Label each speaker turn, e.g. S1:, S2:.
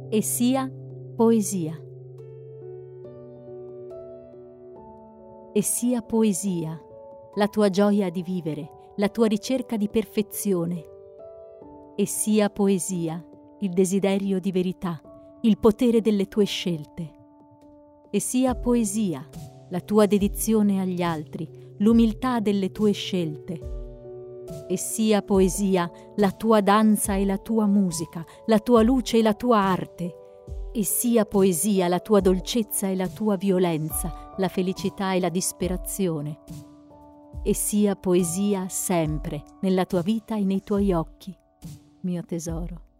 S1: e sia poesia. E sia poesia la tua gioia di vivere, la tua ricerca di perfezione. E sia poesia il desiderio di verità, il potere delle tue scelte. E sia poesia la tua dedizione agli altri, l'umiltà delle tue scelte. E sia poesia la tua danza e la tua musica, la tua luce e la tua arte. E sia poesia la tua dolcezza e la tua violenza, la felicità e la disperazione. E sia poesia sempre nella tua vita e nei tuoi occhi, mio tesoro.